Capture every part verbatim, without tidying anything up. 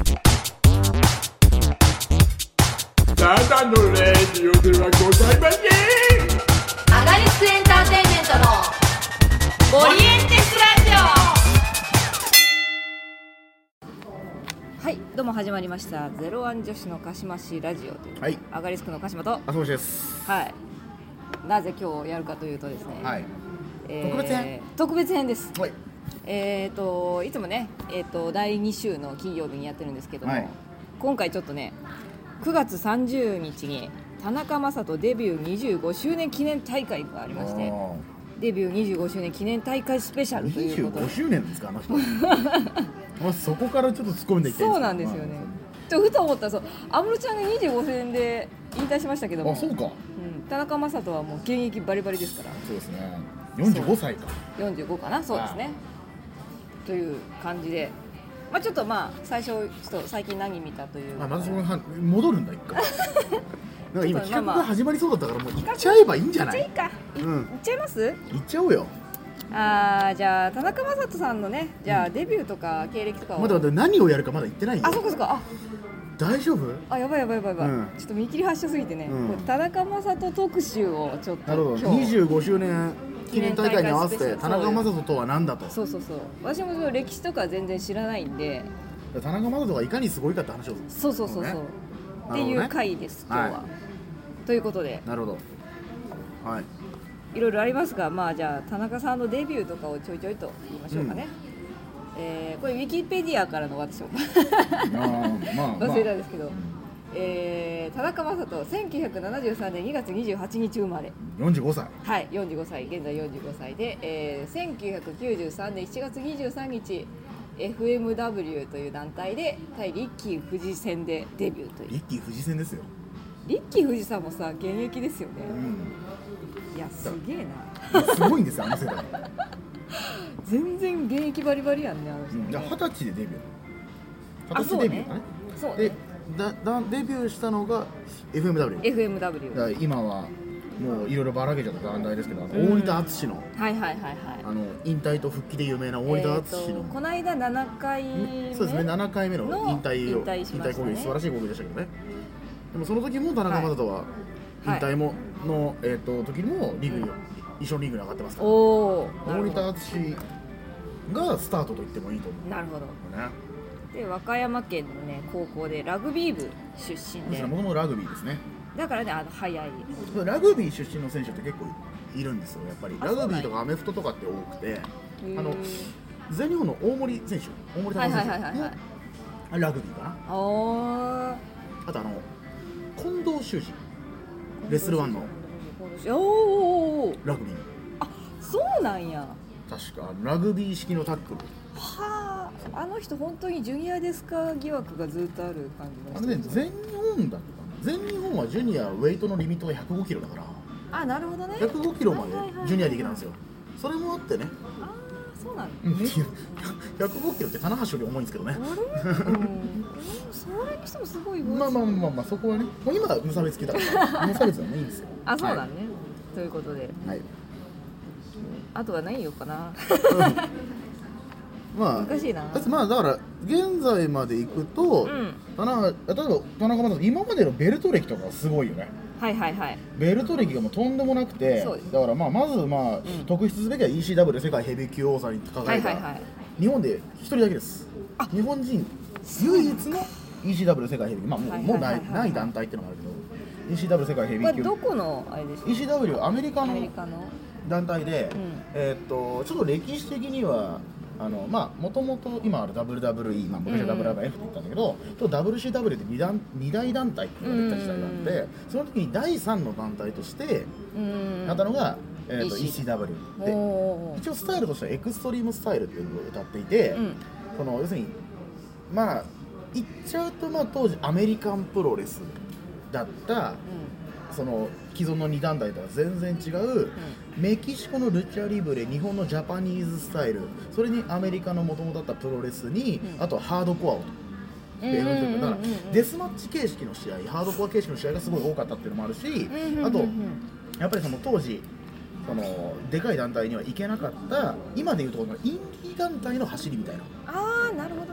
ただのレディオではございません。 アガリスクエンターテインメントのオリエンテスラジオ。はい、どうも始まりましたゼロワン女子の鹿島市ラジオという、はい、アガリスクの鹿島とあそうです。 はい。なぜ今日やるかというとですね、 はい、 えー、 特別編特別編です。 はい。 えーといつもね、えーとだいに週の金曜日にやってるんですけども、はい、今回ちょっとねくがつさんじゅうにちに田中将人デビューにじゅうごしゅうねん記念大会がありまして、デビューにじゅうごしゅうねん記念大会スペシャルということで。 にじゅうごしゅうねんですかあの人まそこからちょっと突っ込んでいきたいんです。 そうなんですよね、まあ、ちょっとふと思ったらそう安室ちゃんがにじゅうごしゅうねんで引退しましたけども、 あそうか、うん、 田中将人はもう現役バリバリですから。 そうですね、よんじゅうごさいか、 よんじゅうごかな、そうですねという感じで、まあ、ちょっとまあ最初ちょっと最近何見たという、 あまずその戻るんだ一回なんか今企画が始まりそうだったからもう行っちゃえばいいんじゃない？ 行っちゃいいか、うん、行っちゃいます？ 行っちゃおうよ。 あーじゃあ田中将人さんのね、じゃあデビューとか経歴とかを、 まだまだ何をやるかまだ言ってないよ。 あ、そっかそっか、あ大丈夫？ あ、やばいやばいやばいやばい、うん、ちょっと見切り発車すぎてね、うん、田中将人特集をちょっと。 なるほど、にじゅうごしゅうねん記念大会に合わせて田中将人とは何だと。 そうそうそう、私もその歴史とか全然知らないんで、 田中将人がいかにすごいかって話を。 そうそうそうそう、ね、っていう回です、今日は、はい、ということで。 なるほど、はい、 いろいろありますが、まあじゃあ田中さんのデビューとかをちょいちょいと言いましょうかね、うん、えー、これウィキペディアからの私も忘れたんですけど、えー、田中将人せんきゅうひゃくななじゅうさんねんにがつにじゅうはちにち生まれ、 よんじゅうごさい、 はい、よんじゅうごさい、現在よんじゅうごさいで、えー、せんきゅうひゃくきゅうじゅうさんねんしちがつにじゅうさんにち エフエムダブリュー という団体で対リッキー富士戦でデビューという。 リッキー富士戦ですよ。 リッキー富士さんもさ現役ですよね、うん、いやすげえなすごいんですよあの世代全然現役バリバリやんね、あの人ね。 うん、はたちでデビュー、はたちデビューかね。 そうね、 でだだデビューしたのが エフエムダブリュー、 エフエムダブリューだ今はもういろいろばらけちゃった団体ですけど、大仁田敦の、 はいはいはいはい、 あの引退と復帰で有名な大仁田敦の、 えー、この間ななかいめ、 そうですね、ななかいめの引退を引退しましたね。 引退攻撃、素晴らしい攻撃でしたけどね。でもその時も田中将人は引退もの、はい、えー、と時にもリーグに、うん、一緒にリーグに上がってますから、 お大仁田敦がスタートと言ってもいいと思う。 なるほど、 ね、で和歌山県の、ね、高校でラグビー部出身で、 もともとラグビーですね。 だからね、あの速いラグビー出身の選手って結構いるんですよ、やっぱり。ラグビーとかアメフトとかって多くて、あの全日本の大森選手、大森高選手も、はいはいはいはい、ラグビーかな。ああとあの近藤修二、レスルワンのおラグビー。 あ、そうなんや。 確かラグビー式のタックル。 はあ、あの人本当にジュニアですか疑惑がずっとある感じの人。 あのね、全日本だったかな。全日本はジュニアウェイトのリミットがひゃくごキロだから。 あ、なるほどね。 ひゃくごキロまでジュニアでいけたんですよ。それもあってね。 あ、そうなんだ、 うん、ひゃくごキロって棚橋より重いんですけどね。 あれ、うん、それにしてもすごい。 まあまあまあまあ、そこはね、もう今は無差別つけたから無差別はもういいんですよ。 あ、そうだね、はい、ということで、はい、あとは何言おうかなまあ、難しいな。 まあだから現在までいくと、うん、田中例えば田中将人今までのベルト歴とかすごいよね。 はいはいはい。 ベルト歴がもうとんでもなくて、だからまあまずまあ、うん、特筆すべきは イーシーダブリュー 世界ヘビー級王座に輝いた、はいはいはい、日本で一人だけです。日本人唯一の イーシーダブリュー 世界ヘビー級、まあもう、もうないない団体っていうのがあるけど、 イーシーダブリュー 世界ヘビー級。 これどこのあれですか？ イーシーダブリュー アメリカの団体で、うん、えー、っとちょっと歴史的にはあのまあもともと今ある ダブリューダブリューイー、まあ、昔は ダブリューダブリューエフ って言ったんだけど、うん、ダブリューシーダブリュー って 2, 団に大団体っていうのができた時代があって、うん、その時にだいさんの団体としてなったのが、うん、えー、と イーシーダブリュー で、一応スタイルとしてはエクストリームスタイルっていうのを歌っていて、うん、その要するにまあ言っちゃうと、まあ当時アメリカンプロレスだった、うん、その既存のに団体とは全然違う、うん、メキシコのルチャリブレ、日本のジャパニーズスタイル、それにアメリカの元々だったプロレスに、うん、あとはハードコアをと、だからデスマッチ形式の試合、ハードコア形式の試合がすごい多かったっていうのもあるし、あとやっぱりその当時そのでかい団体には行けなかった、今でいうところのインディー団体の走りみたいな。 あー、なるほどね。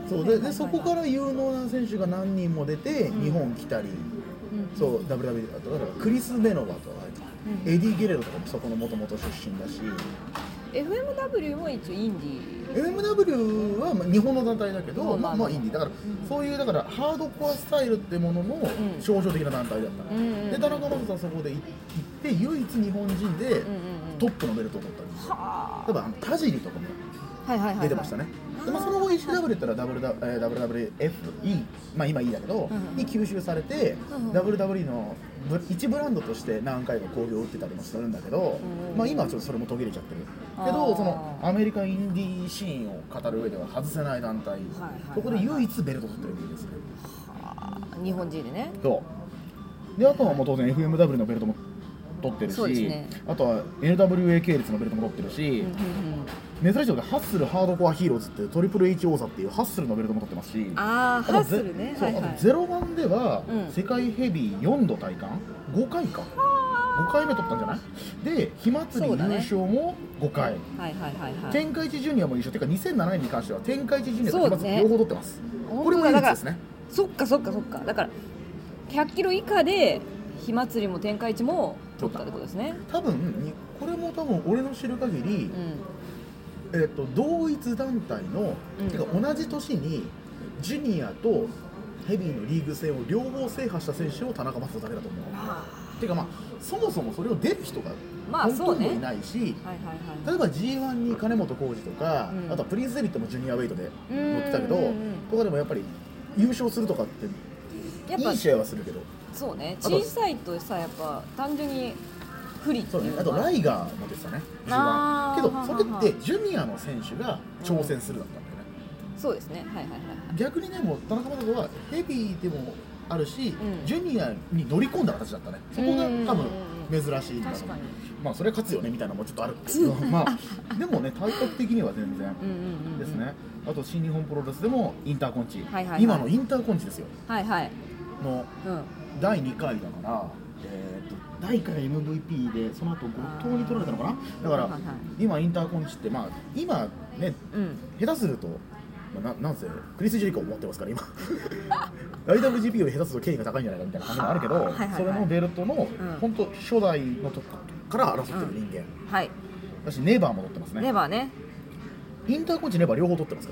そうで、でそこから有能な選手が何人も出て、うん、日本来たり、うん、そう ダブリューダブリュー だとだからクリス・ベノバとか、うん、エディ・ゲレロとかもそこのもともと出身だし、 エフエムダブリュー も一応インディーエフエムダブリュー は日本の団体だけど、まあまあインディーだから、うん、そういうだからハードコアスタイルってものの象徴的な団体だった、うん、で田中将人はそこで行って唯一日本人でトップのベルトを取ったんですよ、例えば田尻とかも出てましたね。でまあ、その後 イーシーダブリュー ってのは ダブリューダブリューダブリューエフイー、まあ今 E だけど、うん、に吸収されて、うん、ダブリューダブリュー の一ブランドとして何回か興行を打ってたりもするんだけど、うん、まあ今はちょっとそれも途切れちゃってるけど、そのアメリカインディーシーンを語る上では外せない団体、はいはいはいはい、そこで唯一ベルト取ってるんですね。 はあ、日本人でね。 そうであとはもう当然 エフエムダブリュー のベルトも取ってるし、ね、あとは エヌダブリューエー 系列のベルトも取ってるし、うんうんうん、珍しいのでハッスルハードコアヒーローズってトリプル H 王座っていうハッスルのベルトも取ってますし、 あーハッスルね、 そう、はいはい、あとゼロワンでは世界ヘビーよんど体感ごかいかごかいめ取ったんじゃないで火祭り優勝もごかい、ね、はいはいはいはい、天下一ジュニアも優勝てかにせんななねんに関しては天下一ジュニアと火祭り両方取ってます、ね、これも唯一ですね。 そっかそっかそっか、だからひゃっキロ以下で火祭りも天下一も取ったってことですね。 多分これも多分俺の知る限り、うん、えー、と同一団体の、うん、てか同じ年にジュニアとヘビーのリーグ戦を両方制覇した選手を田中将人だけだと思う。てかまあそもそもそれを出る人がほとんどいないし、例えば ジーワン に金本浩二とか、うん、あとはプリンスエリットもジュニアウェイトで乗ってたけど、とかでもやっぱり優勝するとかってやっぱいい試合はするけど、 そうね、小さいとさやっぱ単純に不利っていうのが、 そうね、あとライガーも出てたね、ジーワンけどそれってジュニアの選手が挑戦するだったんだよね、 うん、そうですね、はいはいはい、 逆にね、もう田中将人はヘビーでもあるし、うん、ジュニアに乗り込んだ形だったね。そこが多分珍しいんだろう。まあそれは勝つよねみたいなのもちょっとあるけどまあでもね体格的には全然ですね。あと新日本プロレスでもインターコンチ、はいはいはい、今のインターコンチですよ、はいはい、のだいにかいだから、えー、とだいいっかいが エムブイピー でその後後藤に取られたのかな。だから、はいはい、今インターコンチってまあ今ね、うん、下手するとな, なんせクリス・ジェリコを持ってますから今アイダブリュージーピー より下手すると権威が高いんじゃないかみたいな感じもあるけど、はいはいはい、それのベルトの、うん、本当初代のとこから争ってる人間、うん、はい、だしネバーも取ってますね。 ネバーね、 インターコンチネバー両方取ってますから。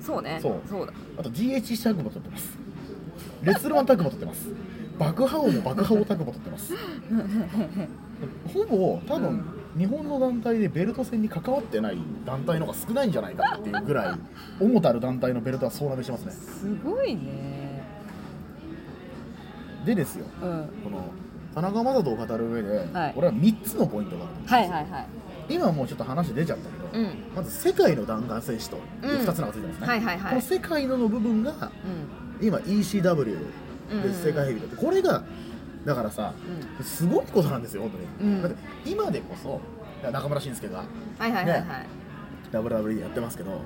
そうね、 そうそうだ。 あと ジーエイチシー タッグも取ってます。レッスルマンタッグも取ってます。爆破王も爆破王タッグも取ってますほぼ多分、うん日本の団体でベルト戦に関わってない団体の方が少ないんじゃないかっていうぐらい主たる団体のベルトは総なめしてますね。 すごいね。 でですよ、うん、この田中将人を語る上で、はい、俺はみっつのポイントがあるんですよ、はいはいはい、今もうちょっと話出ちゃったけど、うん、まず世界の弾丸選手というふたつのがついてますね、うんはいはいはい、この世界のの部分が、うん、今 イーシーダブリュー で世界ヘビーだって、これがだからさ、うん、すごいことなんですよ本当に、うん、だって今でこそ中村慎介が、はいはいはいはい、ね、ダブリューダブリューイー やってますけど、うん、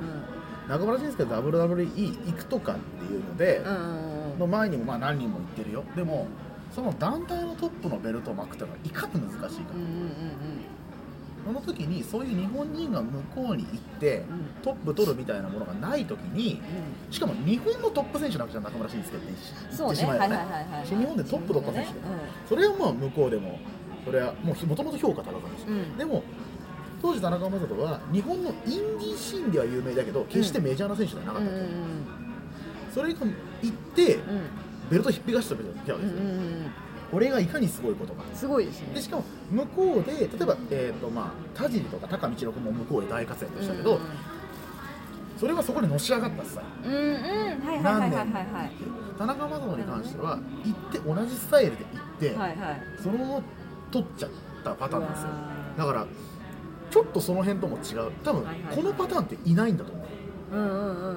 中村慎介が ダブリューダブリューイー 行くとかっていうので、うんうんうん、の前にもまあ何人も行ってるよ。でもその団体のトップのベルトを巻くってのはいかに難しいか、うんうんうんうん、その時にそういう日本人が向こうに行って、うん、トップ取るみたいなものがない時に、うん、しかも日本のトップ選手なわけじゃん中村慎介って言ってしまえばね、日本でトップ取った選手で、ね、うん、それはまあ向こうでもそれはもうもともと評価高かったし、うん、でも当時田中将人は日本のインディーシーンでは有名だけど決してメジャーな選手ではなかったと、うんうんうん、それが行って、うん、ベルト引っぺがしたわけですよ、うんうんうん、これがいかにすごいことか。 すごいですね。 でしかも向こうで例えば、えーとまあ、田尻とか高道郎君も向こうで大活躍したけど、うんうん、それはそこでのし上がったスタイル、うんうん、はいはいはいはいはい、田中将人に関しては行って同じスタイルで行って、はいはい、そのまま取っちゃったパターンなんですよ。だからちょっとその辺とも違う。多分このパターンっていないんだと思う。うんうんうんうんうんうん。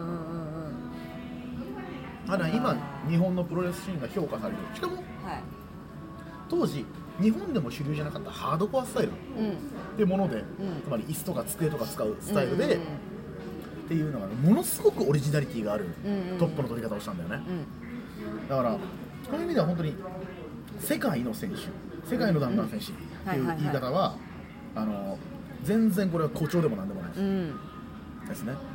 ただ今日本のプロレスシーンが評価される。しかも、はい、当時日本でも主流じゃなかったハードコアスタイルってもので、うん、つまり椅子とか机とか使うスタイルで、うんうんうん、っていうのが、ね、ものすごくオリジナリティがあるトップの取り方をしたんだよね、うん、だからそういう意味では本当に世界の選手、世界の弾丸選手っていう言い方はあの全然これは誇張でもなんでもないです、うん、ですね。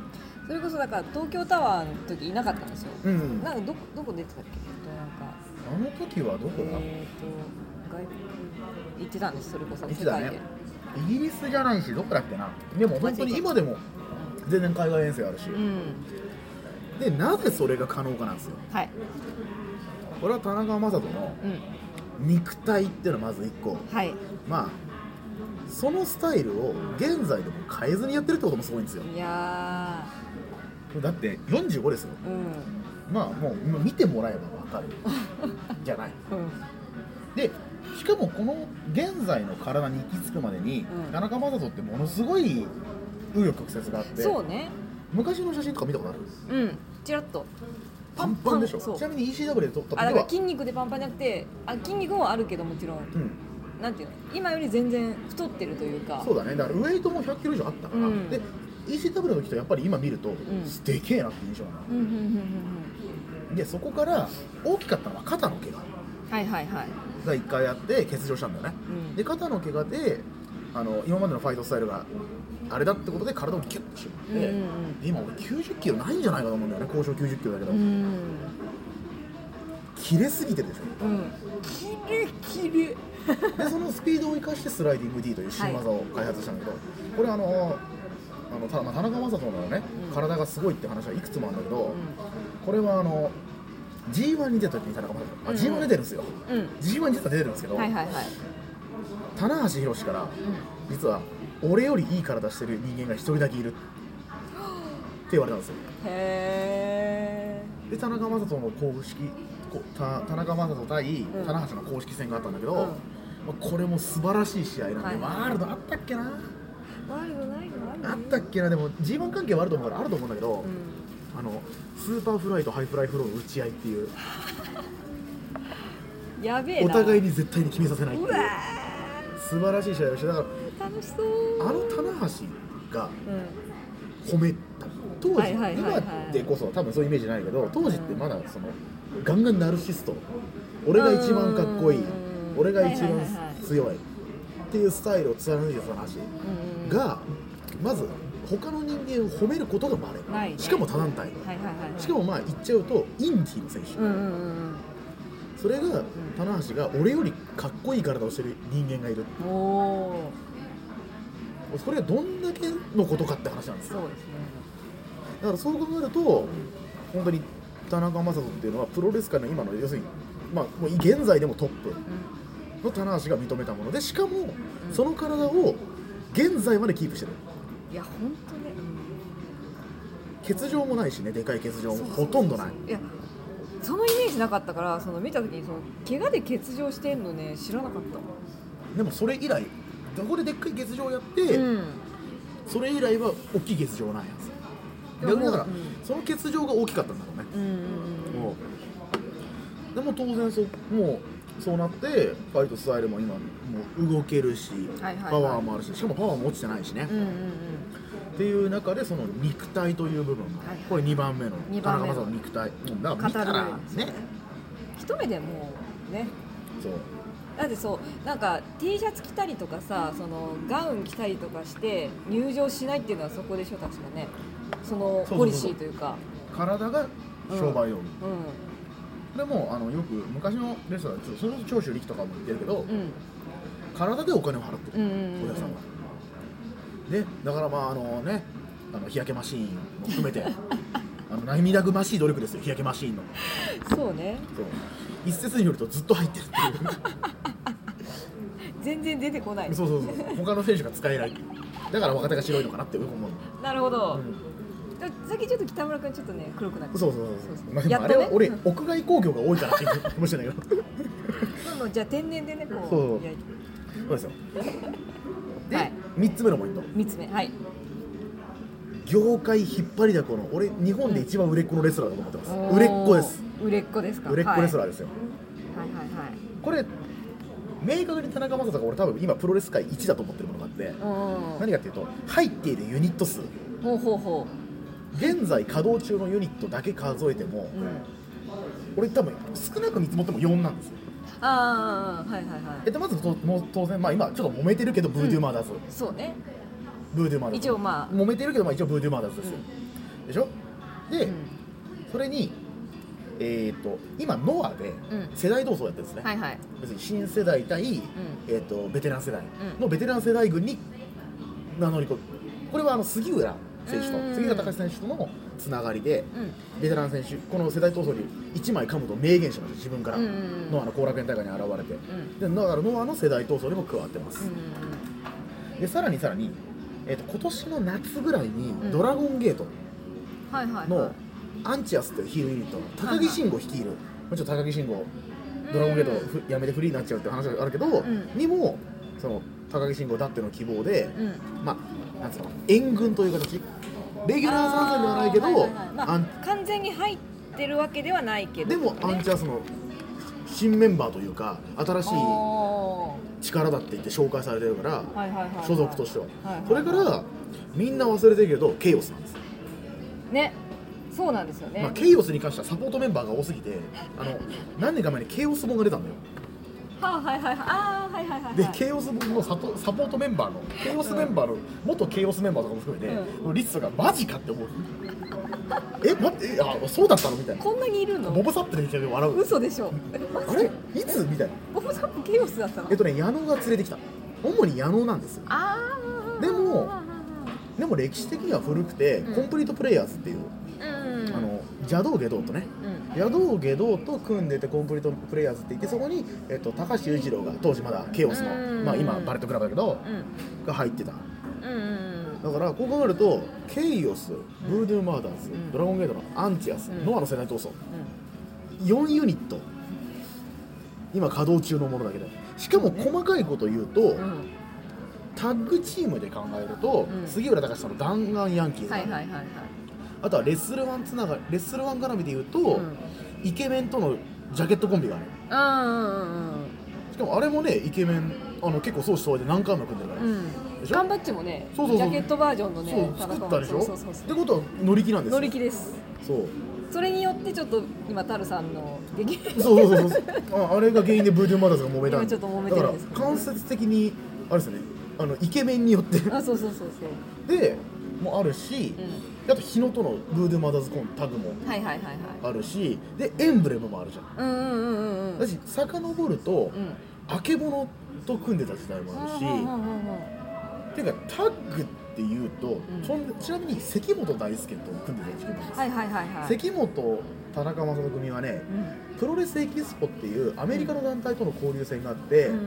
それこそだから東京タワーの時いなかったんですよ、 うん、 なんかどどこ出てたっけ、なんかあの時はどこだ、 えーと外国行ってたんです。それこそ行ってたね。イギリスじゃないしどこだっけな。でも本当に今でも全然海外遠征あるし、うん、でなぜそれが可能かなんですよ。はい、これは田中将人の肉体っていうのはまずいっこ、はい、まあそのスタイルを現在でも変えずにやってるってこともすごいんですよ。いやだってよんじゅうごですよ、うん、まあもう見てもらえば分かるじゃない、うん、でしかもこの現在の体に行き着くまでに、うん、田中将人ってものすごい紆余曲折があって、そうね、昔の写真とか見たことある？うん、ちらっとパンパンでしょ。ちなみに イーシーダブリュー で撮った時は、あ、だから筋肉でパンパンじゃなくて、あ、筋肉もあるけどもちろん、うん、なんていうの、今より全然太ってるというか。そうだね、だからウェイトもひゃっキロ以上あったから、うん、で イーシーダブリュー の人やっぱり今見ると、うん、でけえなって印象なの、うんうんうんうん、でそこから大きかったのは肩の怪我、はいはいはい、がいっかいあって欠場したんだよね、うん、で肩の怪我であの今までのファイトスタイルがあれだってことで体をギュッとして、うんうん、今俺きゅうじゅっキロないんじゃないかと思うんだよね、交渉きゅうじゅっキロだけど、うん、切れすぎてるでしょ、うん、キレキレでそのスピードを生かしてスライディング D という新技を開発したんだけど、はい、これあのあのた、まあ、田中将人のね、うん、体がすごいって話はいくつもあるんだけど、うん、これはあの ジーワン に出た時に田中将人、あ、ジーワン 出てるんですよ、うん、ジーワン に実は出てるんですけど、はいはいはい、棚橋宏から、うん、実は俺よりいい体してる人間が一人だけいるって言われたんですよ。へー。で田中将人の公式田, 田中将人対棚橋の公式戦があったんだけど、うん、まあ、これも素晴らしい試合なんで、はい、ワールドあったっけな、ワールドないのあったっけな、でも ジーワン 関係はあると思うからあると思うんだけど、うん、あのスーパーフライとハイフライフローの打ち合いっていうやべえな、お互いに絶対に決めさせないっていう素晴らしい試合をして、だから楽しそう、あの棚橋が褒めた、当時、はいはいはいはい、今でこそ多分そういうイメージないけど、当時ってまだそのガンガンナルシスト、俺が一番かっこいい、俺が一番強いっていうスタイルを貫いてた棚橋がまず他の人間を褒めることが稀、ね、しかも他団体、はいはいはいはい、しかもまあ言っちゃうとインディーの選手、うんうんうん、それが棚橋が俺よりかっこいい体をしてる人間がいる、おそれはどんだけのことかって話なんですよ。そうですね。だからそう考えると、うん、本当に田中将人っていうのはプロレス界の今の要するに、まあ、もう現在でもトップの棚橋が認めたもので、しかもその体を現在までキープしてる。いや本当ね、うん、欠場もないしね、でかい欠場もほとんどない。いやそのイメージなかったから、その見た時にその怪我で欠場してんのね知らなかった。でもそれ以来どこででっかい欠場をやって、うん、それ以来は大きい欠場なんやつ。逆にだから、うん、その欠場が大きかったんだろうね、うんうんうん、でも当然そもうそうなってファイトスタイルも今もう動けるし、はいはいはい、パワーもあるし、しかもパワーも落ちてないしね、うんうんうん、っていう中でその肉体という部分が、はい、これにばんめの田中将人の肉体、だから見たらね、一目でもうね、そうだってそうなんか T シャツ着たりとかさ、そのガウン着たりとかして入場しないっていうのはそこでしょ、確かね、そのポリシーというか、そうそうそう、体が商売用、うんうん、でもあのよく昔のレスラーでそれこそ長州力とかも言ってるけど、うん、体でお金を払ってる、うんうんうん、お客さんがで、だからまああのね、あの日焼けマシーンも含めてあの涙ぐましい努力ですよ、日焼けマシーンの。そうね、そう一説によるとずっと入ってるっていう全然出てこない。そうそうそう、他の選手が使えない、だから若手が白いのかなって思う。なるほど、うん、さっきちょっと北村君ちょっとね黒くなって、そうそうそうそう、まあ、でもあれは俺、ね、屋外工業が多いからって言うかもしれないけどそうじゃあ天然でねこう、そうそうそうですよで、はい、みっつめのポイント、みっつめ、はい、業界引っ張りだこの俺日本で一番売れっ子のレスラーだと思ってます、うん、売れっ子です。売れっ子ですか。売れっ子レスラーですよ、はい、はいはいはい。これ明確に田中将人が俺多分今プロレス界いちだと思ってるものがあって、何かっていうと入っているユニット数、ほうほうほう、現在稼働中のユニットだけ数えても、うん、俺多分少なく見積もってもよんなんですよ。ああ、はいはいはい。えっとまずともう当然、まあ、今ちょっと揉めてるけどブードゥーマーダーズ、うん、そうね、ブードゥーマーダーズ一応まあ揉めてるけど、まあ、一応ブードゥーマーダーズですよ、 でしょ。で、 うん、 それにえー、と今ノアで世代闘争やってるんですね、 うんはいはい、 別に新世代対、うんえー、とベテラン世代のベテラン世代軍に名乗り込む。これはあの杉浦選手と、うん、杉浦隆選手とのつながりで、うん、ベテラン選手この世代闘争にいちまい噛むと明言しました。自分から、うん、ノアの後楽園大会に現れて、うん、でだからノアの世代闘争にも加わってます、うん、でさらにさらに、えー、と今年の夏ぐらいにドラゴンゲートのアンチアスっていうヒールユニット、高木慎吾率いる、もちろん高木慎吾ドラゴンゲートをやめてフリーになっちゃうって話があるけど、うん、にもその高木慎吾だっての希望で、うん、まあなんつうの援軍という形、レギュラー参戦ではないけど、はいはいはいまあ、完全に入ってるわけではないけど、 でもアンチアスの新メンバーというか新しい力だって言って紹介されてるから、はいはいはいはい、所属としては、はいはいはい、それからみんな忘れてるけどケイオスなんですね。そうなんですよね、 まあ、ケイオスに関してはサポートメンバーが多すぎて、あの何年か前にケイオス本が出たんだよ。 はあ、はいはいはい、あーはいはいはい、はい、 でケイオス本のサポ、サポートメンバーのケイオスメンバーの、うん、元ケイオスメンバーとかも含めて、うん、リストがマジかって思うえ待ってえあそうだったのみたいな。 こんなにいるの。 ボブサップで見て笑う。 嘘でしょ。 あれいつみたいな。 ボブサップケイオスだったの。 えっとね矢野が連れてきた。主に矢野なんですよ。 あでもでも歴史的には古くて、うん、コンプリートプレイヤーズっていう、うん、あの邪道下道とね、うん、邪道下道と組んでてコンプリートプレイヤーズって言って、そこに、えっと、高橋裕次郎が当時まだケイオスの、うんまあ、今バレットクラブだけど、うん、が入ってた、うん、だからこう考えるとケイオス、ブードゥーマーダーズ、うん、ドラゴンゲートのアンチアス、うん、ノアの世代闘争、うん、よんユニット今稼働中のものだけど、しかも細かいこと言うと、うんタッグチームで考えると、うん、杉浦隆さんの弾丸ヤンキーズ、はいはいはいはい、あとはレッスルワンつながレッスルワン絡みで言うと、うん、イケメンとのジャケットコンビがある。あ、うんうんうん、しかもあれもねイケメンあの結構相思相愛で何回も組んでるから、うん、でしょ。 缶バッジもねそうそうそうジャケットバージョンのねそう作ったでしょ。そうそうそうそうってことは乗り気なんですよ。 乗り気です。そうそれによってちょっと今タルさんの激そうそうそうそうあ, あれが原因でブードゥーマーダーズが揉めたんで今ちょっと揉めてるんですけど、 だから間接的にあれですねあのイケメンによってあそうそうそうそうでもあるし、うん、あと日野とのブードゥーマーダーズコンタグもあるし、はいはいはいはい、でエンブレムもあるじゃん。うんうんうんうん、だし遡ると、うん、あけぼのと組んでた時代もあるし、うんうんうんうん、っていうかタッグっていうと、うん、そんちなみに関本大輔と組んでた時期なんです、はいはいはいはい、関本田中将人組はね、うん、プロレスエキスポっていうアメリカの団体との交流戦があって、うん、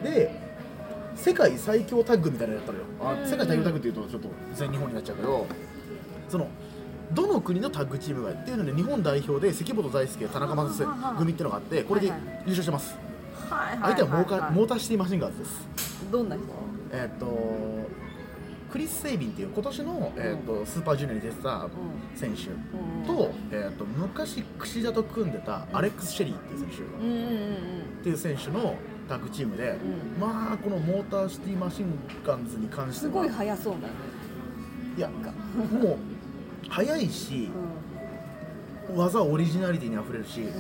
で世界最強タッグみたいなのやったのよ。あ、うん、世界最強タッグっていうとちょっと全日本になっちゃうけど、そのどの国のタッグチームがっていうので日本代表で関本大輔田中将人組っていうのがあってこれで優勝してます、はいはい、相手はモーカ、はいはい、モーターシティマシンガーズです。 どんな人？ えっ、ー、とクリス・セイビンっていう今年の、えー、とスーパージュニアに出てた選手と、えー、と昔櫛田と組んでたアレックス・シェリーっていう選手、うんうんうん、っていう選手のタッグチームで、うん、まあこのモーターシティマシンガンズに関してはすごい速そうだね。 いやもう速いし、うん、技オリジナリティにあふれるし、うんうん、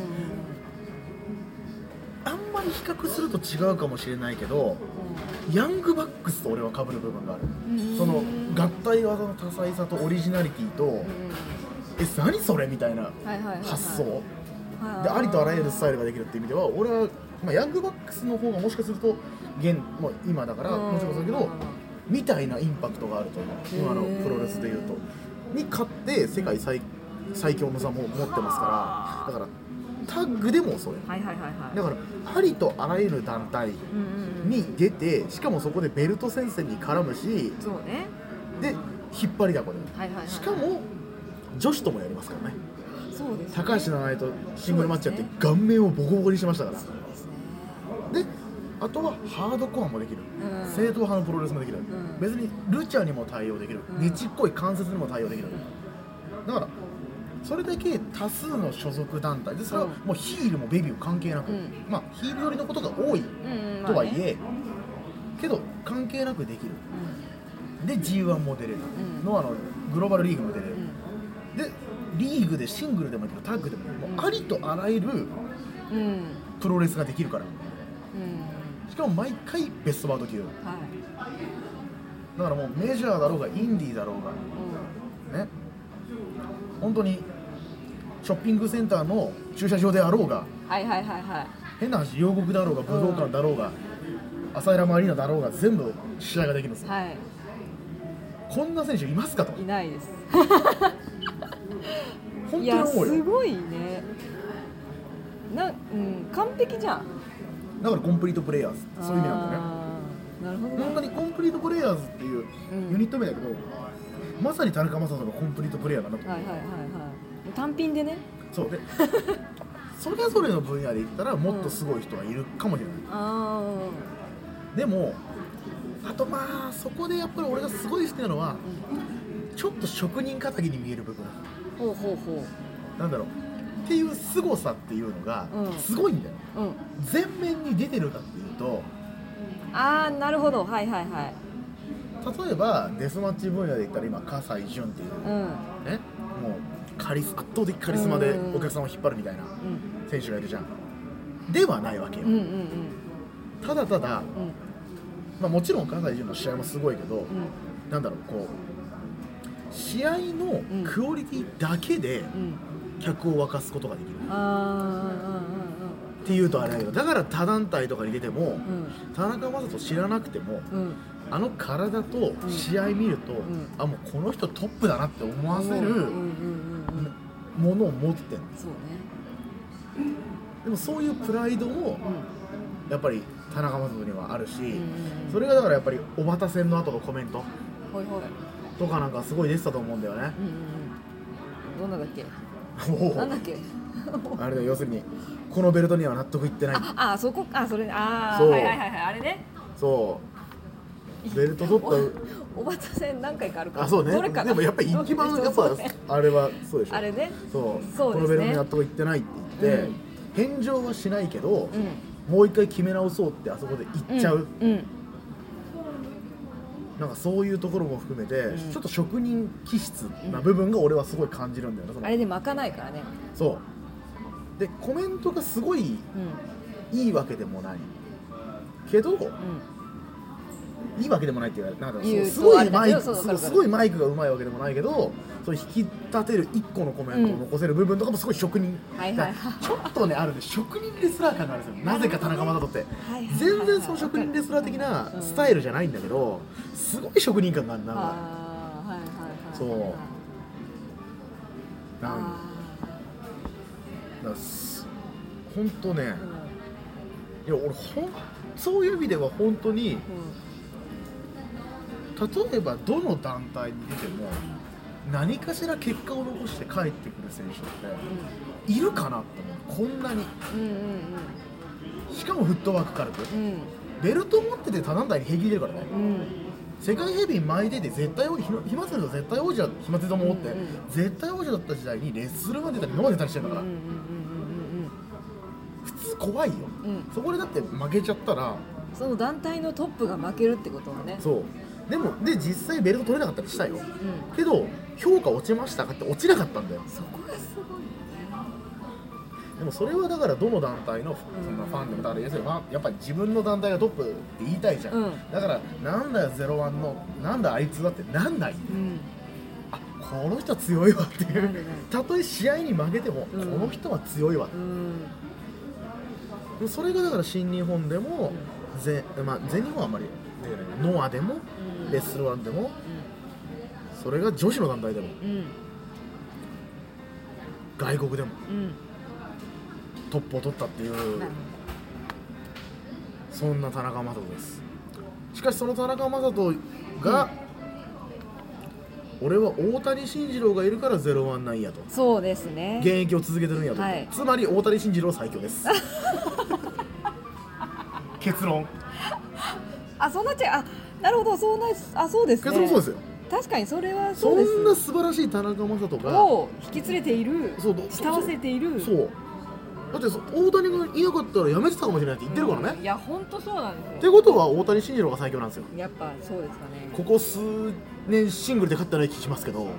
あんまり比較すると違うかもしれないけど、うん、ヤングバックスと俺は被る部分がある、うん、その合体技の多彩さとオリジナリティと、うん、え何それみたいな発想、はいはいはいはい、でありとあらゆるスタイルができるっていう意味では俺はまあ、ヤングバックスの方がもしかすると現、まあ、今だからもしかするけどみたいなインパクトがあると思う。今のプロレスでいうとに勝って世界 最, 最強の座も持ってますからだからタッグでもそれ、はいはいはいはい、だからありとあらゆる団体に出てしかもそこでベルト戦線に絡むしそう、ね、で引っ張りだこで、はいはいはいはい、しかも女子ともやりますからね。そうですね、高橋七重とシングルマッチやって顔面をボコボコにしましたから。であとはハードコアもできる、うん、正統派のプロレスもできる、うん、別にルチャにも対応できる、うん、ねちっこい関節にも対応できる、だからそれだけ多数の所属団体でそれはもうヒールもベビーも関係なく、うん、まあヒール寄りのことが多いとはいえ、うんまあね、けど関係なくできる、うん、で ジーワン も出れる、うん、ノアのグローバルリーグも出れる、うん、でリーグでシングルでもいいけどタッグでもいい、うん、もうありとあらゆるプロレスができるから、うん、しかも毎回ベストバウト級、はい、だからもうメジャーだろうがインディーだろうが、うん、ね本当にショッピングセンターの駐車場であろうが、 はいはいはいはい、 変な話、両国だろうが武道館だろうが、朝倉マリーナだろうが全部試合ができるんですよ、 はい、 こんな選手いますかと。 いないです本当いやに思うよ。 すごいねな、うん、完璧じゃん。 だからコンプリートプレイヤーズ、そういう意味なんだよね。 なるほどね。 本当にコンプリートプレイヤーズっていうユニット名だけど、うん、まさに田中将人がコンプリートプレイヤーだなと。 はいはいはいはい。単品でね。 そうでそれぞれの分野で言ったらもっとすごい人がいるかもしれない、うん、あでもあとまあそこでやっぱり俺がすごい好きなのは、うん、ちょっと職人かたぎに見える部分、 ほうほうほうなんだろうっていう凄さっていうのがすごいんだよ、うんうん、前面に出てるかっていうと、 ああなるほど、はいはいはい。 例えばデスマッチ分野で言ったら今葛西潤っていう、うん、ねもうカリス圧倒的カリスマでお客さんを引っ張るみたいな選手がいるじゃん、うん、ではないわけよ、うんうんうん、ただただ、うんまあ、もちろん葛西潤の試合もすごいけど、うん、なんだろうこう試合のクオリティだけで客を沸かすことができる、うん、っていうとあれだけど、だから他団体とかに出ても、うん、田中将人知らなくても、うんあの体と試合見ると、うん、あもうこの人トップだなって思わせるものを持ってる、そうね、でもそういうプライドもやっぱり田中将人にはあるし、うんうんうん、それがだからやっぱり小畑戦の後のコメントとかなんかすごい出てたと思うんだよね、 うんうん、どんなだっけなんだっけあれだよ、要するにこのベルトには納得いってない、 ああそこあそれああはいはいはいあれね、 そうベルト取ったおばた戦何回かあるから、 あそうね、どれかでもやっぱり一番やっぱあれはそうでしょ、 あれね、 そうそうですね、 このベルトに納得いってないって言って、うん、返上はしないけど、うん、もう一回決め直そうってあそこで言っちゃう、うんうん、なんかそういうところも含めて、うん、ちょっと職人気質な部分が俺はすごい感じるんだよね、そのあれで巻かないからね、 そうでコメントがすごいいいわけでもないけど、うんいいわけでもないっていうか、なんかすごいマイク、すごいマイクがうまいわけでもないけど、そういう引き立てる一個のコメントを残せる部分とかもすごい職人、うんはいはい、ちょっとねあるんで職人レスラー感があるんですよ。なぜか田中将人って、はいはい、全然その職人レスラー的なスタイルじゃないんだけど、すごい職人感があるなんか、はいはいはい、そうなんだ本当ね、いや俺ほんそういう意味では本当に、うん例えばどの団体に出ても何かしら結果を残して帰ってくる選手っているかなって思う、こんなに、うんうんうん、しかもフットワーク軽く、うん、ベルト持ってて他団体に平気で出るからね、うん、世界ヘビー前出て絶対王者、ひまつりと絶対王者、ひまつりとも持って、うんうん、絶対王者だった時代にレッスルまで出たり今まで出たりしてるんだから、うんうんうんうん、普通怖いよ、うん、そこでだって負けちゃったらその団体のトップが負けるってことはね、 そうでもで実際ベルト取れなかったりしたよ、うん、けど評価落ちましたかって落ちなかったんだよ。 そこがすごいね。 でもそれはだからどの団体のそんなファンでもだから要するにやっぱり自分の団体がトップって言いたいじゃん、うん、だからなんだよゼロワンのなんだあいつだってなんない、うん、あこの人は強いわっていう、たとえ試合に負けても、うん、この人は強いわって、うん、それがだから新日本でも、うんぜまあ、全日本はあんまりノアでも、うん、レッスルワンでも、うん、それが女子の団体でも、うん、外国でも、うん、トップを取ったっていう、うん、そんな田中将人です。しかしその田中将人が、うん、俺は大谷慎次郎がいるからゼロワンなんやと。 そうですね、 現役を続けてるんやと、はい、つまり大谷慎次郎最強です結論。 あ、そうなっちゃう。あ、なるほど、そうな、あ、そうですね。 結論そうですよ。 確かにそれはそうです。 そんな素晴らしい田中将人がを引き連れている、そう慕わせている。 そう。だって大谷がいなかったらやめてたかもしれないって言ってるからね。 うん、いや本当そうなんですよ。 ってことは大谷慎次郎が最強なんですよ。 やっぱそうですかね。 ここ数年シングルで勝ってない気しますけど。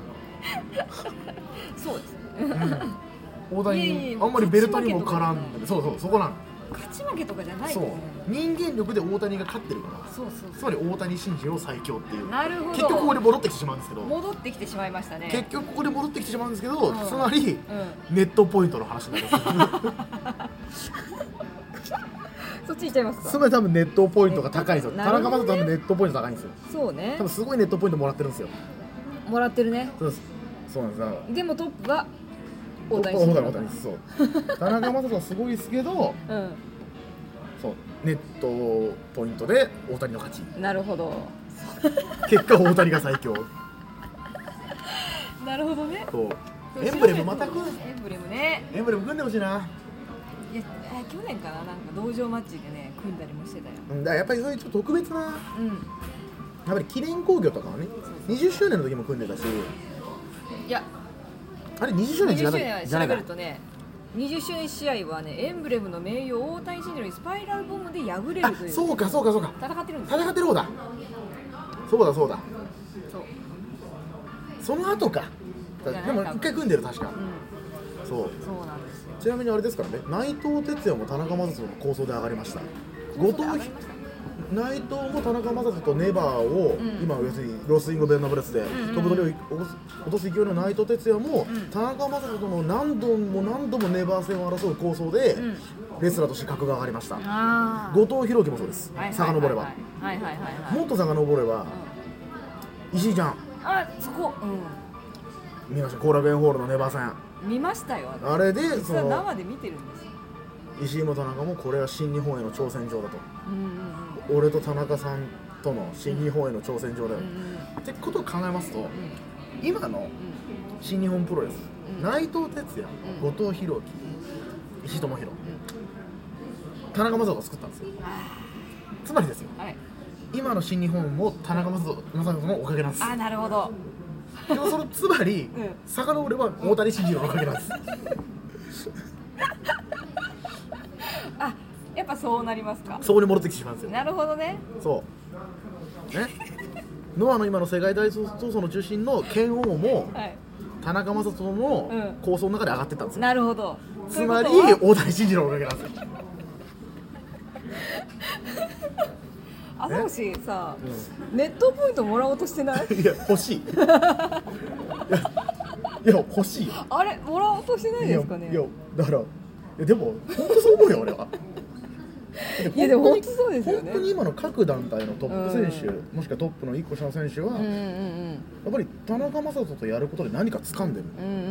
そうですね。 うん、大谷にあんまりベルトにも絡んで、そうそうそこなん。 勝ち負けとかじゃないそう人間力で大谷が勝ってるから、 そうそうそう、 つまり大谷慎次郎最強っていう。 なるほど。 結局ここで戻ってきてしまうんですけど戻ってきてしまいましたね。 結局ここで戻ってきてしまうんですけど、 うん、 つまり、うん、ネットポイントの話になりますそっち行っちゃいますか。 つまり多分ネットポイントが高いんですよ。田中将人多分ネットポイント高いんですよ。 そうね。 多分すごいネットポイントもらってるんですよ。 もらってるね。 そうです。そうなんです。 でもトップが大谷慎次郎。大谷そう。田中将人はすごいですけど、うん、そうネットポイントで大谷の勝ち。 なるほど。 結果大谷が最強。 なるほどね。 そう。エンブレムまた組ん。 エンブレムね。 エンブレム組んでほしいな。 いや去年かな、なんか道場マッチでね組んだりもしてたよ。 うん、だからやっぱりそういうちょっと特別な、うん、やっぱり記念興行とかはね、にじゅっしゅうねんの時も組んでたし、 いやあれにじゅっしゅうねんじゃないは調べるとね、にじゅっしゅうねん試合はねエンブレムの名誉大谷慎次郎にスパイラルボムで敗れるという。 そうかそうかそうか。 戦ってるんです。 戦ってる方だ。そうだそうだ。 そう。 その後か。でも一回組んでる確か。うん、そう。 そうなんですよ。 ちなみにあれですからね、内藤哲也も田中将人の構想で上がりました。後藤内藤も田中将人とネバーを、うん、今要するにロスインゴベンナブレスで飛ぶ鳥を落とす勢いの内藤哲也も、うん、田中将人との何度も何度もネバー戦を争う構想で、うん、レスラーとして格が上がりました。後藤弘樹もそうです。遡ればもっと遡れば、うん、石井ちゃん、 あそこ、うん、 見ました後楽園ホールのネバー戦見ましたよ。 あれでその生で見てるんですよ。 石井も田中もこれは新日本への挑戦状だと、うんうんうん、俺と田中さんとの新日本への挑戦状だよ、うんうん、ってことを考えますと、うん、今の新日本プロレス、うん、内藤哲也、うん、後藤弘樹、石井智弘、うん、田中将人が作ったんですよ。つまりですよ、はい、今の新日本も田中将人のおかげなんです。 あ、なるほど。 でもそのつまり、うん、遡れば大谷慎次郎のおかげなんです。 あ、やっぱそうなりますか。 そこに戻ってきてしまうんですよ。 なるほどね。 そうね。ノアの今の世界大闘争の中心の拳王も、はい、田中将人の構想の中で上がってったんですよ。 なるほど。 つまり大谷慎次郎のおかげなんですよ。 朝星さ、うん、ネットポイントもらおうとしてない？ いや欲しい。いや、いや欲しい。 あれもらおうとしてないですかね。 いや、いやだからいやでも本当そう思うよ俺は。 いやでも本当そうですよね。 本当に今の各団体のトップ選手、うん、もしくはトップのいっこ下の選手は、うんうんうん、やっぱり田中将人とやることで何か掴んでる、うんうんうんうん、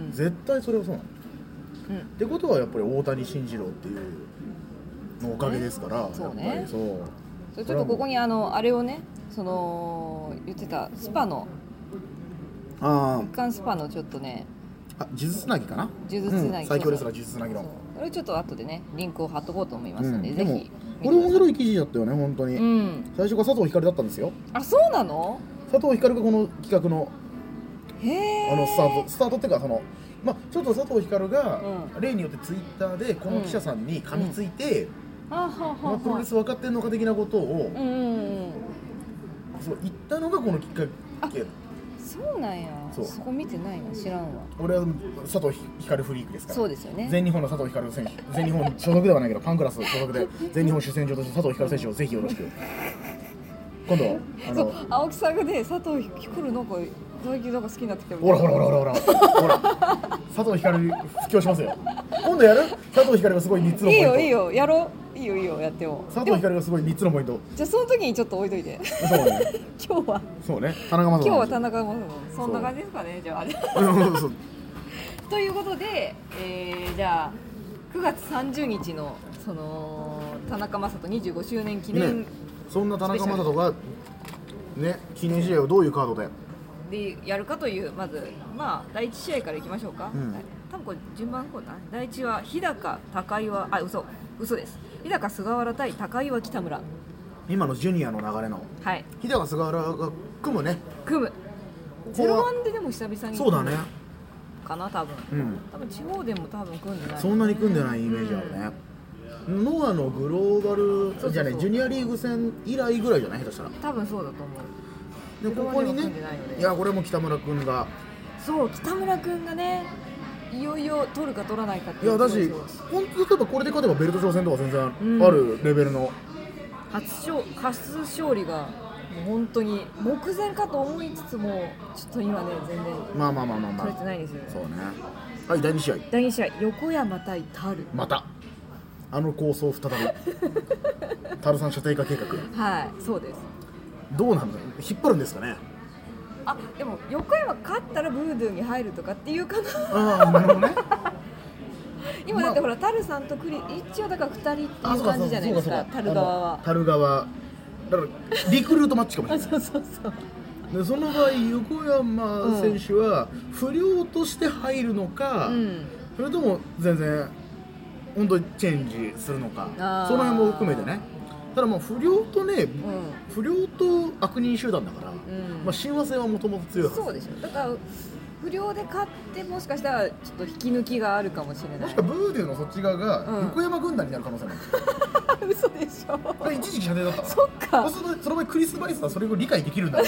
絶対それはそうなの、うん、ってことはやっぱり大谷慎次郎っていうのおかげですから、 そうね、やっぱりそう。 ちょっとここにあのあれをね、その言ってたスパのあ一貫スパのちょっとね、 あ、数珠つなぎかな、 数珠つなぎ、 うん、最強レスラー数珠つなぎのこれちょっと後でねリンクを貼っとこうと思いますので、うん、ぜひ。 これ面白い記事だったよね本当に、うん、最初が佐藤光だったんですよ。 あ、そうなの？ 佐藤光がこの企画のへあのスタートスタートっていうかそのまあちょっと佐藤光が、うん、例によってツイッターでこの記者さんに噛みついて、うんまあ、プロレス分かってんのか的なことを、うんうんうん、そう言ったのがこのきっかけ。 そうなんや。 そ, そこ見てないな、知らんわ。 俺は佐藤光フリークですから。 そうですよね。 全日本の佐藤光選手、全日本所属ではないけどファンクラス所属で全日本主戦場として佐藤光選手をぜひよろしく。今度あのそう青木さんがね、佐藤光なんか最近なんか好きになってきたみたいな。ほらほらほらほらほら佐藤光布教しますよ。今度やる？佐藤光がすごいみっつのポイント。 いいよいいよ、やろう。いいよいいよ、やってよ。 佐藤光がすごいみっつのポイント。 じゃあその時にちょっと置いといて。 そうね。 今日はそうね、田中将人。 今日は田中将人。そんな感じですかね、じゃあ。ということで、えー、じゃあくがつさんじゅうにちのその田中将人にじゅうごしゅうねん記念、ね、 そんな田中将人がね、記念試合をどういうカードででやるかという、まずまあだいいち試合からいきましょうか。うん、多分これ順番こうだ。だいいちは日高高岩、あ、嘘嘘です。日高菅原対高岩北村。 今のジュニアの流れの、はい、日高菅原が組むね。 組む。ゼロワンででも久々にそうだねかな、多分、うん、多分地方でも多分組んでない、ね、 そんなに組んでないイメージあるね、うん、ノアのグローバルそうそうそうじゃねジュニアリーグ戦以来ぐらいじゃない下手したら。 多分そうだと思う。 でここにね、いやこれも北村君がそう北村君がねいよいよ取るか取らないかっていやだし本当例えばこれで勝てばベルト挑戦とか全然あるレベルの、 うん、初勝初勝利がもう本当に目前かと思いつつもちょっと今ね全然まあまあまあまあまあ取れてないですよね。 そうね。はい、だいに試合だいに試合横山対タル。 またあの構想再びタルさん射程化計画。 はいそうです。 どうなんだろう、引っ張るんですかね。 あでも横山勝ったらブードゥーに入るとかっていうかな。 ああなるほどね。 今だってほら、まあ、タルさんとクリ一応だからふたりっていう感じじゃないですか。タル側はタル側だからリクルートマッチかもしれない。 そうそうそうでその場合横山選手は不良として入るのか、うん、それとも全然本当にチェンジするのか、その辺も含めてね。ただまあ不良とね、うん、不良と悪人集団だから、うんまあ、親和性はもともと強いはず。 そうでしょ。だから不良で勝ってもしかしたらちょっと引き抜きがあるかもしれない。 もしかブーデューのそっち側が横山軍団になる可能性もある。 嘘でしょ。 これ一時期射程だった。 そっか。 そのその場合クリス・バイスはそれを理解できるんだから。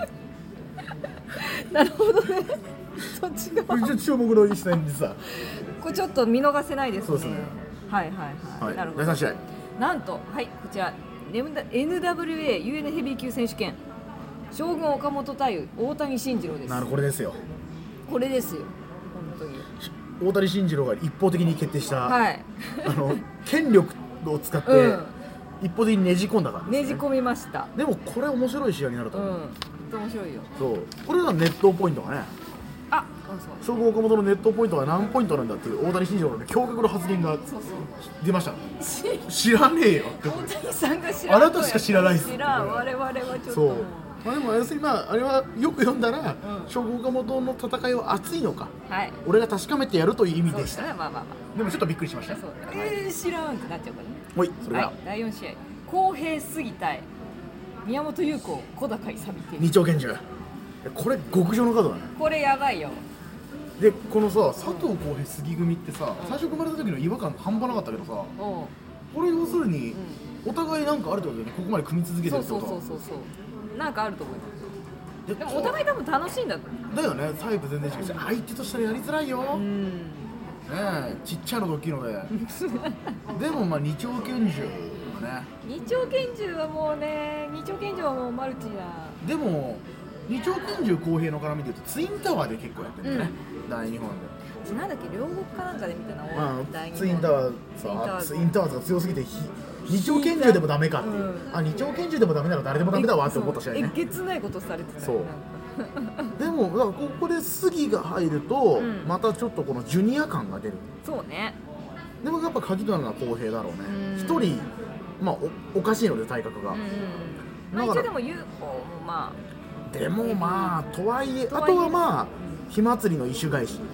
なるほどね。そっち側。 注目の一戦でさ。 これちょっと見逃せないですね。 そうですね。 はいはいはい。はい、なるほど。 だいさん試合。 なんとはいこちら エヌダブリューエー ユーエヌ ヘビー級選手権将軍岡本対大谷慎次郎です。 なるこれですよ。 これですよ本当に。 大谷慎次郎が一方的に決定した、 はい、 あの権力を使って、うん、一方的にねじ込んだからですね。 ねじ込みました。 でもこれ面白い試合になると思う。 うん、面白いよ。 そうこれがネットポイントがね。 あ、 将軍岡本のネットポイントは何ポイントなんだっていう大谷慎次郎の驚愕の発言が出ました。知らねえよって。 大谷さんが知らあなたしか知らないです。 知らん我々はちょっと。 そう。まあでも要するにまああれはよく読んだら、うん、将軍岡本の戦いは熱いのか、はい、俺が確かめてやるという意味でした。 まあまあまあ、 でもちょっとびっくりしました。 そうだ、はい、えー、知らんってなっちゃうからね。 はい、それが、はい、 だいよん試合公平杉対宮本優子小高勇って二丁拳銃。これ極上のカードだね。 これやばいよ。 でこのさ佐藤浩平杉組ってさ、うん、最初組まれた時の違和感半端なかったけどさ、うん、これ要するに、うん、お互いなんかあるってことだよね。ここまで組み続けてるってことは。 そうそうそうそうなんかあると思います。でもお互い多分楽しいんだとだよね。タイプ全然違うし、相手としたらやりづらいよ、うん、ねえちっちゃいのが大きいのででもまあ二丁拳銃はね二丁拳銃はもうね二丁拳銃はもうマルチだ。 でも二丁拳銃公平の絡みでいうとツインタワーで結構やってるんだよね、うん、大日本で。 なんだっけ両国かなんかで見たの、 まあ、ツインタワーさツインタワーが強すぎて二丁拳銃でもダメかっていう、うん、あ二丁拳銃でもダメなら誰でもダメだわって思った試合ね。 えげつないことされてた。 そうでもだからここで杉が入ると、うん、またちょっとこのジュニア感が出る。 そうね。 でもやっぱ鍵となるのは公平だろうね。一、うん、人まあ お, おかしいので体格が、うんまあ、一応でも優子もまあでもまあとはいえあとはまあ火祭りの異種返し、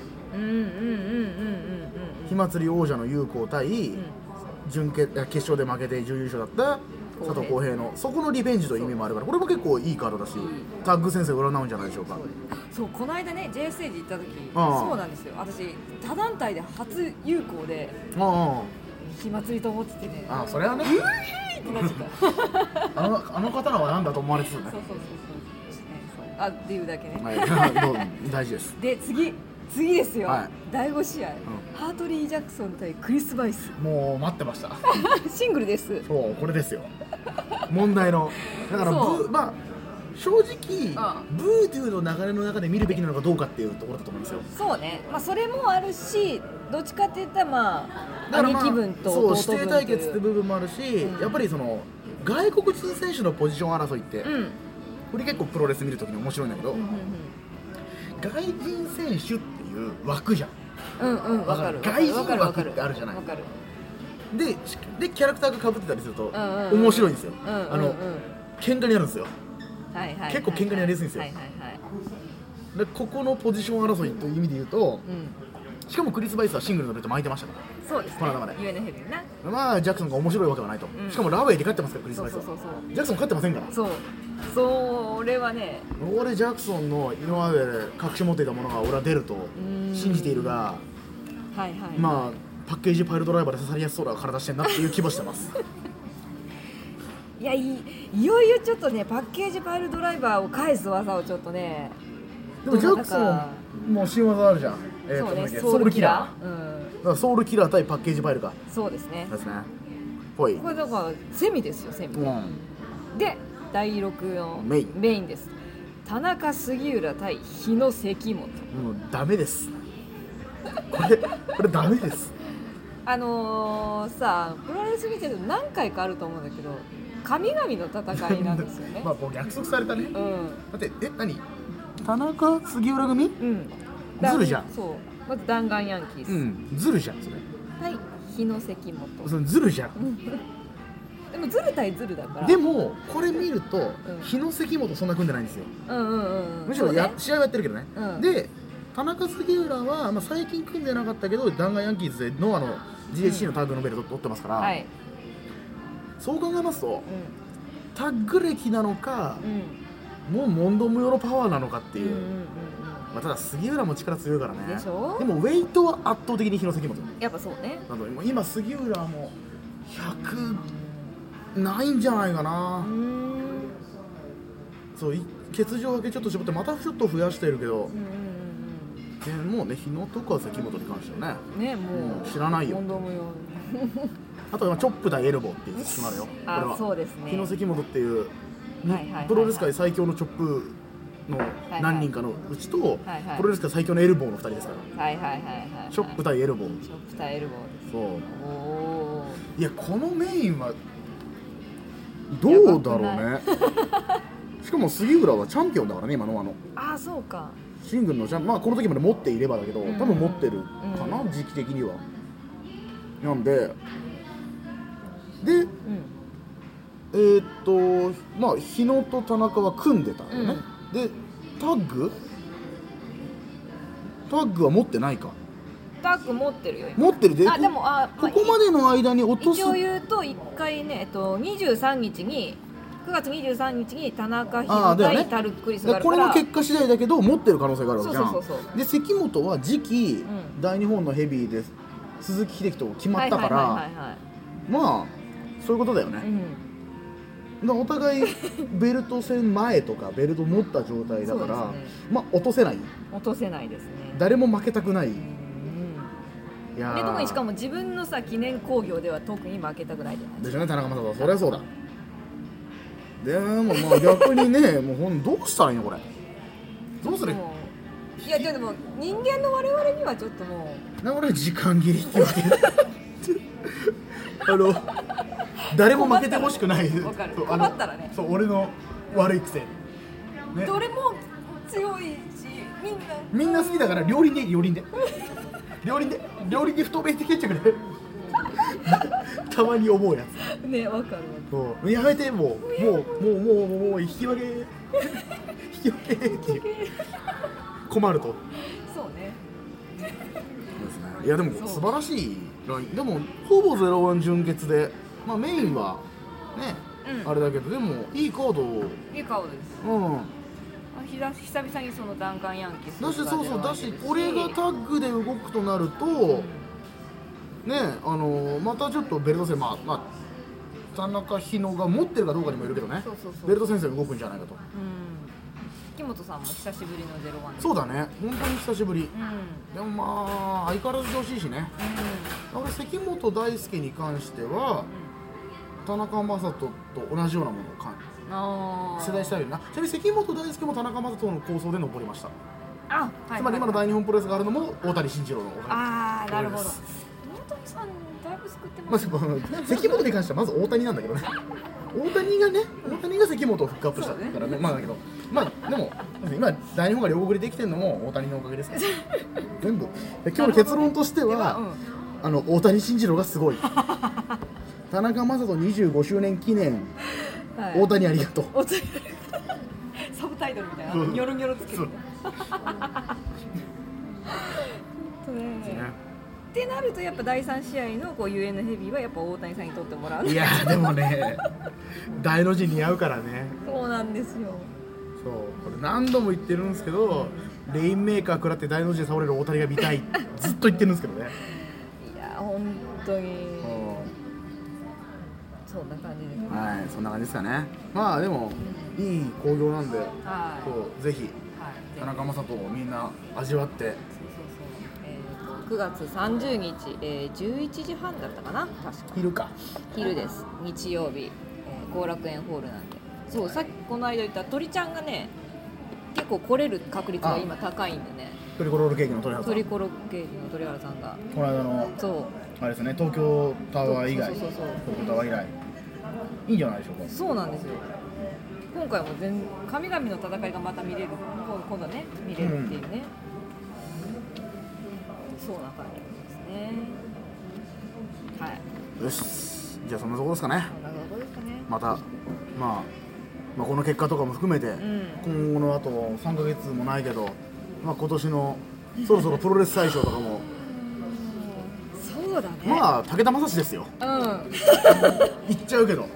火祭り王者の優子対、うん、準決決勝で負けて準優勝だった佐藤浩平のそこのリベンジという意味もあるからこれも結構いいカードだしタッグ先生を占うんじゃないでしょうか。 そうこの間ね ジェイステージ行った時そうなんですよ。私他団体で初有効で火祭りと思っててねああそれはねってなっちゃったあのあの刀は何だと思われてたね。 そうそうそうそうあっていうだけね、 はい、どう大事です。 で次次ですよ、はい、だいご試合、うん、ハートリー・ジャクソン対クリス・バイス。 もう待ってましたシングルです。 そうこれですよ問題のだからブまあ正直ああブードゥーの流れの中で見るべきなのかどうかっていうところだと思うんですよ。 そうね、まあ、それもあるしどっちかって言ったらまあ兄貴分と弟分というそう指定対決って部分もあるし、うん、やっぱりその外国人選手のポジション争いって、うん、これ結構プロレス見るときに面白いんだけど、うんうんうん、外人選手っていう枠じゃん。 うんうんわかる。 外人枠ってあるじゃない。 わかる。 ででキャラクターが被ってたりすると面白いんですよ。うんうんうん、あの喧嘩になるんですよ。はいはいはいはい、結構喧嘩になりやすいんですよ。はいはいはい、でここのポジション争いという意味で言うと、うん、しかもクリス・バイスはシングルのベルト巻いてましたから。 そうですね。 この間まで。 ユーエヌ ヘビーな。 まあジャクソンが面白いわけはないと。うん、しかもラウェイで勝ってますからクリス・バイスは。そうそうそうそう。ジャクソン勝ってませんから。 そう。それはね。 俺ジャクソンの今まで隠し持っていたものが俺は出ると信じているが、はいはい。まあパッケージパイルドライバーで刺さりやすそうな体してんなっていう気もしてます。 いや い, いよいよちょっとねパッケージパイルドライバーを返す技をちょっとね。 でもジャクソンもう新技あるじゃん。 えー、 そうね、 ソウルキラー、 うん、 だからソウルキラー対パッケージファイルか。 そうですね。 ですね。ぽい。 これだからセミですよ、セミ。うん、でだいろくのメイン、メインです。田中杉浦対日野関本。もうダメです。これこれダメです。 あのー、さプロレス見てると何回かあると思うんだけど、神々の戦いなんですよね。 まあもう約束されたね。うん、だってえ何？田中杉浦組？うん。ずるじゃん。 そう。まず弾丸ヤンキース。 うん。ずるじゃんそれ。 はい。日野関本。 それずるじゃん。 でもずる対ずるだから。 でもこれ見ると、うん、日野関本そんな組んでないんですよ。うんうんうん。むしろや、ね、試合はやってるけどね。うん、で田中杉浦は、まあ、最近組んでなかったけど弾丸ヤンキーズでノアの ジーエイチシー のタッグのベルト取ってますから、うん、はい、そう考えますと、うん、タッグ歴なのか、うん、もうモンドムヨのパワーなのかっていう、うんうんうんうん、まあ、ただ杉浦も力強いからね。でしょ。でもウェイトは圧倒的に日野関本。 やっぱそうね。 なので今杉浦はもうひゃくないんじゃないかな。うん、そう欠場だけちょっと絞ってまたちょっと増やしてるけど、うん、でもうね日野とか関本に関してはね、ねもう知らないよ。あとはチョップ対エルボーっていうのがあるよ。これはそうですね。日野関本っていう、はいはい、プロレス界最強のチョップの何人かのうちと、はいはい、プロレス界最強のエルボーのふたりですから。はいはいはいはい。チョップ対エルボー。 チョップ対エルボーです。 そう。おー。いやこのメインはどうだろうね。しかも杉浦はチャンピオンだからね今のあの。ああそうか。シングルのチャンピオン、まあこの時まで持っていればだけど、多分持ってるかな、うん、時期的には。なんで。で、うん、えー、っとまあ日野と田中は組んでたんだよね、うん、でタッグタッグは持ってないか。 タッグ持ってるよ今。持ってるで。 あでもあ、 まあ、ここまでの間に落とす。 一応言うといっかいね、えっと、にじゅうさんにちにくがつにじゅうさんにちに田中日野対タルクリスがあるから、 これの結果次第だけど持ってる可能性があるわけじゃん。そうそうそうそう。で関本は次期、うん、大日本のヘビーで鈴木秀樹と決まったからまあそういうことだよね、うん、だお互いベルト戦前とかベルト持った状態だから、ね、まあ落とせない落とせないですね。誰も負けたくない、うん、 いやで特にしかも自分のさ記念興行では特に負けたくないじゃないでしょうね。田中将人そりゃそうだ。でもまあ逆にねもうほんどうしたらいいのこれ。どうする。 いやでも人間の我々にはちょっともうな俺時間切りって言ってあの誰も負けてほしくない。 分かる。困ったらね。 そう俺の悪い癖、ね、 どれも強いしみんなみんな好きだから両輪で両輪で両輪で両輪で不透明的決着でたまに思うやつね。分かる。 そうやめてもうもうもうもうもうもう引き分け引き分けっていう困ると。 そうね。 いやでも素晴らしいラインでもほぼゼロワン準決で、まあ、メインはね、うん、あれだけどでもいいカードいいカードです。うん久々にその弾丸ヤンキースだしそうそうだしこれがタッグで動くとなると、うん、ねあのまたちょっとベルト戦まあまあ田中日野が持ってるかどうかにもよるけどね。そうそうそうベルト戦線動くんじゃないかと。うん木本さんも久しぶりのゼロワン。 そうだね本当に久しぶり、うん、でもまあ相変わらず調子いいしね、うん、俺関本大輔に関しては、うん、田中将人と同じようなものを感じ世代したいよな。ちなみに関本大輔も田中将人の構想で残りました。あ、はい、つまり今の大日本プロレスがあるのも大谷慎次郎のおかげです。ああなるほど。大谷さんだいぶ救ってます、ね、まあ、関本に関してはまず大谷なんだけどね大谷がね大谷が関本をフックアップしたからね。まあだけどまあでも今大日本が両国でできてるのも大谷のおかげですから全部今日の結論としては、うん、あの大谷慎次郎がすごい田中将人にじゅうごしゅうねん記念、はい、大谷ありがとうサブタイトルみたいなニョロニョロつけてってなるとやっぱだいさん試合のこう ユーエヌ ヘビーはやっぱ大谷さんに取ってもらう。 いやでもね大の字似合うからね。 そうなんですよ。 そうこれ何度も言ってるんですけど、うん、レインメーカー食らって大の字で倒れる大谷が見たいずっと言ってるんですけどね。 いや本当にそんな感じですね。 はいそんな感じですかね。まあでも、うん、いい興行なんで、はい、そうぜひ、はい、田中将人をみんな味わって。そうそうそう、えくがつさんじゅうにち、えー、じゅういちじはんだったかな、確か昼か昼です。日曜日、後、えー、楽園ホールなんで、そうさっきこの間言った鳥ちゃんがね結構来れる確率が今高いんでね。 トリコロールケーキの鳥原さん、 トリコロールケーキの鳥原さんがこの間のそうあれですね、東京タワー以外、 そうそうそうそう東京タワー以来いいんじゃないでしょうか。 そうなんですよ。今回も全神々の戦いがまた見れる、今度ね見れるっていうね、うん、そうな感じですね。はい。 よし、じゃあそんなところですかね。 そんなところですかね。 また、まあ、まあこの結果とかも含めて、うん、今後のあとさんかげつもないけど、まあ、今年のそろそろプロレス大賞とかもそうだね。 まあ武田正史ですよ。うん言っちゃうけど、うん、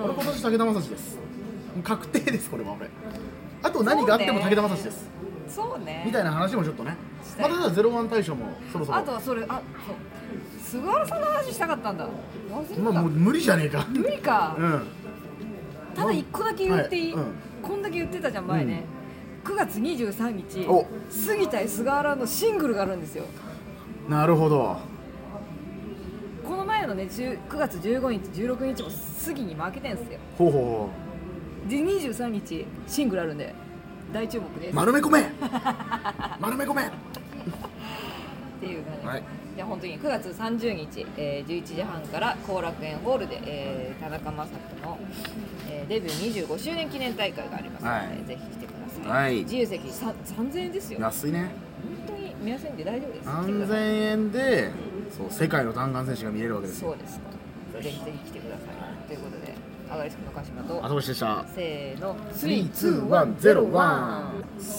俺今年武田正史です。確定です、これは俺。あと何があっても武田正史です。 そうね。 みたいな話もちょっとね。まただゼロワン大賞もそろそろ。 あとはそれ、あ、そう菅原さんの話したかったんだ。 まあもう無理じゃねえか。 無理か。 うん。 ただ一個だけ言っていい、 はい、うん、 こんだけ言ってたじゃん前ね、うん、くがつにじゅうさんにち杉田菅原のシングルがあるんですよ。 なるほど。 この前のねくがつじゅうごにちじゅうろくにちも杉に負けてんすよ。 ほうほうでにじゅうさんにちシングルあるんで大注目です。 丸め込め丸め込めっていう感じ、 はい、 じゃあ本当にくがつさんじゅうにち、えー、じゅういちじはんから後楽園ホールで、えー、田中将人の、えー、デビューにじゅうごしゅうねん記念大会がありますので、はい、ぜひ来てください、はい、自由席さんぜんえんですよ。 安いね。 本当に皆さんで大丈夫です。 さんぜんえんでそう世界の弾丸選手が見れるわけですよ。 そうです。ぜひぜひ来てくださいということで、アガリスクの鹿島と後押しでした。 せーのスリーツーワンゼロワン